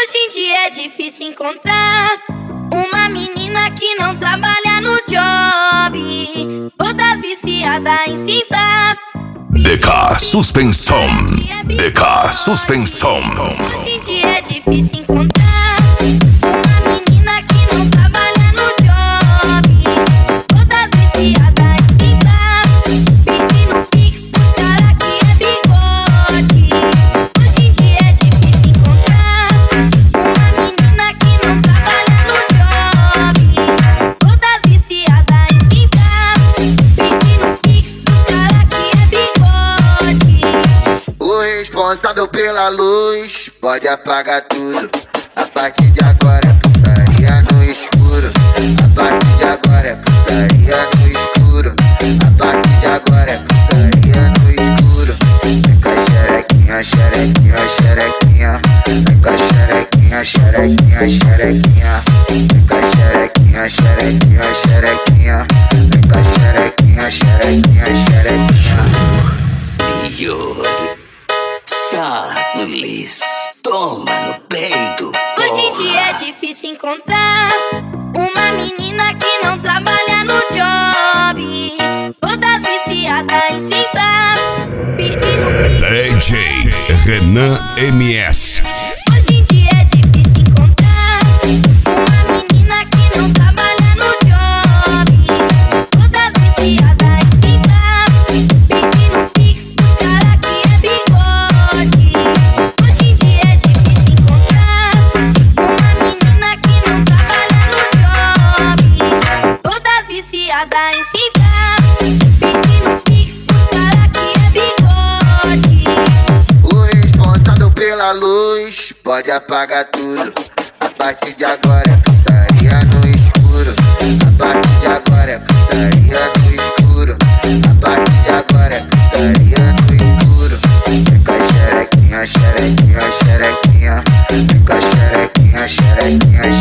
Hoje em dia é difícil encontrar uma menina que não trabalha no job, todas viciadas em cinta. DK Suspensão. DK Suspensão. Hoje em dia é difícil encontrar uma menina que não trabalha no job, todas viciadas em cinta, pedindo pix pros cara que é bigode. Hoje em dia é difícil encontrar uma menina que não trabalha no job, todas viciadas em cinta, pedindo pix pros cara que é bigode. O responsável pela luz pode apagar tudo. A partir de agora é putaria no escuro. A partir de agora é putaria no escuro. A partir de agora é putaria no escuro. Vem com a xerequinha, xerequinha, xerequinha. Vem com a xerequinha, xerequinha, xerequinha. Vem com a xerequinha, xerequinha, xerequinha. Vem com a xerequinha, xerequinha, xerequinha. Charles, toma no peito. Hoje em dia é difícil encontrar uma menina que não trabalha no job, todas viciadas em cinta, pedindo DJ Renan MS. Hoje em dia é difícil encontrar uma menina que não trabalha no job, todas viciadas em cinta, pedindo pix pros cara que é bigode. Hoje em dia é difícil encontrar uma menina que não trabalha no job, todas viciadas em cinta, pedindo pix pros cara que é bigode. O responsável pela luz pode apagar tudo. A partir de agora é putaria no escuro. A partir de agora é putaria no escuro. A partir de agora é putaria no escuro. Vem com a xerequinha, xerequinha, xerequinha. Vem com a xerequinha, xerequinha,